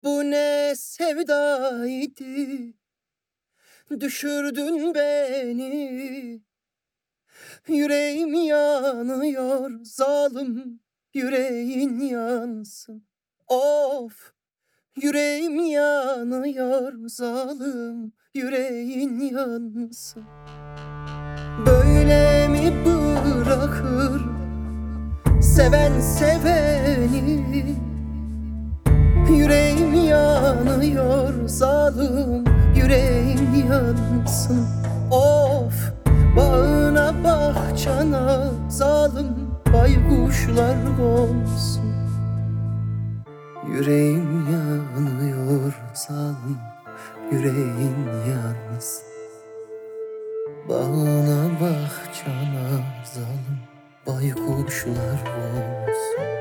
Bu ne sevdaydı, düşürdün beni. Yüreğim yanıyor zalim, yüreğin yansın. Of, yüreğim yanıyor zalim, yüreğin yansın. Böyle mi bırakır seven seveni? Yüreğim yanıyor zalim, yüreğim yansın. Of, bağına bahçana zalim, baykuşlar olsun. Yüreğim yanıyor zalim, yüreğin yansın. Bağına bahçana zalim, baykuşlar olsun.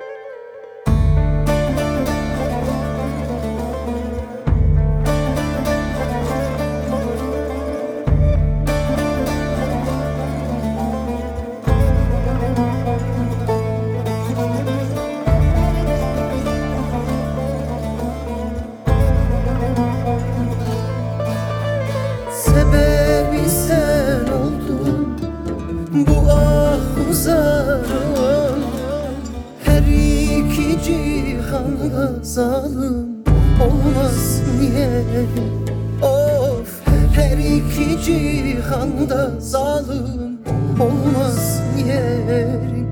Sebebi sen oldun bu ahuzarım. Her iki cihanda zalim olmasın yerim. Of, her iki cihanda zalim olmasın yerim.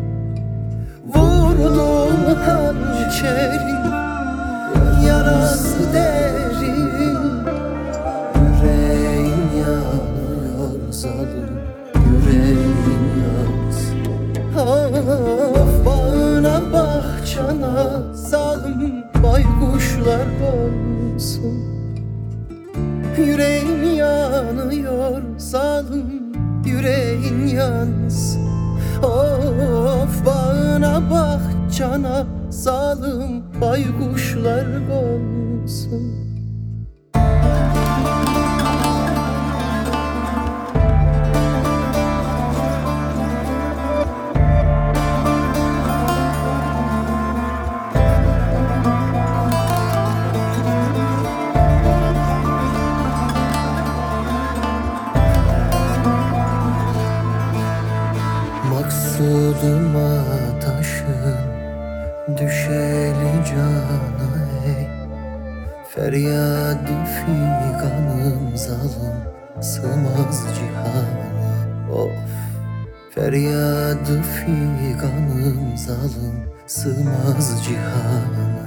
Vurdum hançerin, yarası derin. Yüreğim yanıyor zalim, yüreğim yansın. Of, bağına bahçana zalim, baykuşlar olsun. Yüreğim yanıyor zalim, yüreğin yansın. Of, bağına bahçana zalim, baykuşlar olsun. Maksuduma taşın düşeli cana ey. Feryadı figanım zalim, sığmaz cihana. Of, feryadı figanım zalim, sığmaz cihana.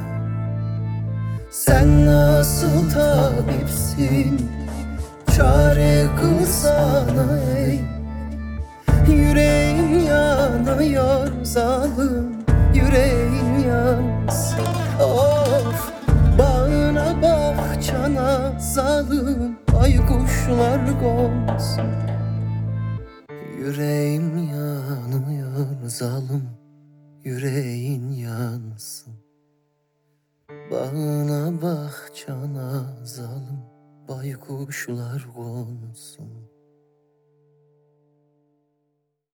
Sen nasıl tabipsin, çare kılsana ey. Yüreğim yanıyor zalim, yüreğim yansın. Of, bağına bahçana zalim, baykuşlar konsun. Yüreğim yanıyor zalim, yüreğin yansın. Bağına bahçana zalim, baykuşlar konsun.